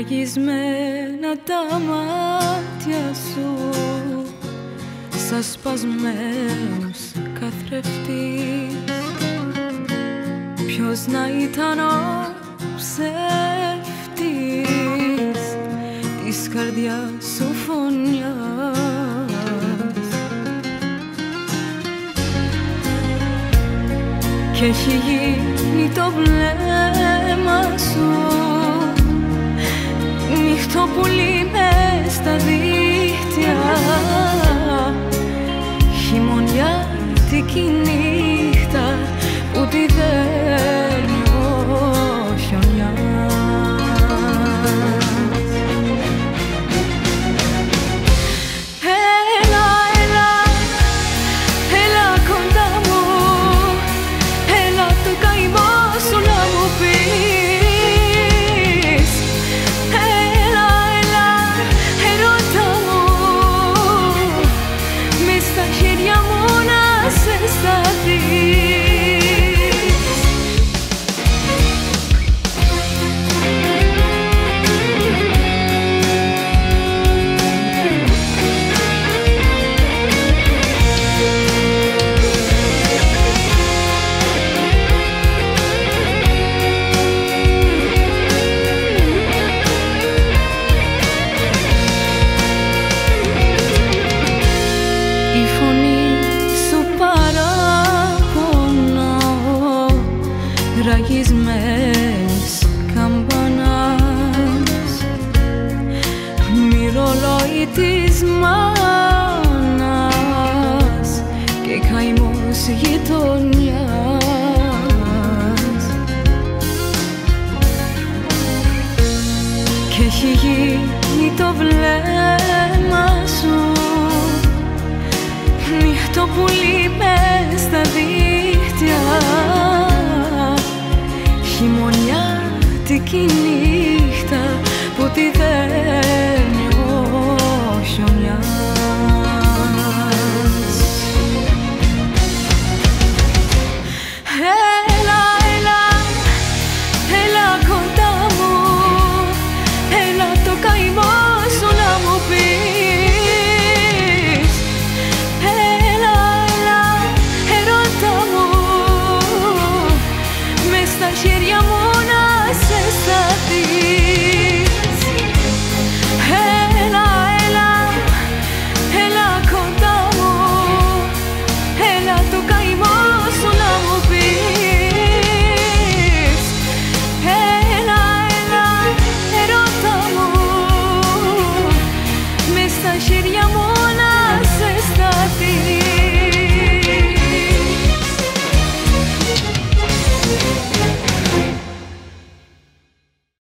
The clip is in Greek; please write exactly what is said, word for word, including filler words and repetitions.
Ραγισμένα τα μάτια σου σαν σπασμένους καθρεφτείς. Ποιος να ήταν ο ψεύτης της καρδιάς σου φωνιάς κι έχει γίνει το βλέμμα σου νύχτο πουλί μες στα δίχτυα, χειμωνιάτικη νύχτα που τη δένει ο χιονιάς. Έλα, έλα, έλα κοντά μου, έλα το καημό σου να μου πεις. Έλα, έλα, ερώτα μου, μες στα χέρια μου να σε σταθείς. Ραγισμένες καμπανάς, μυρολόι της μάνας και καημός γειτονιάς κι έχει γίνει το βλέμμα σου νύχτο πουλί μες στα δίχτυα, χειμωνιάτικη νύχτα που τη δένει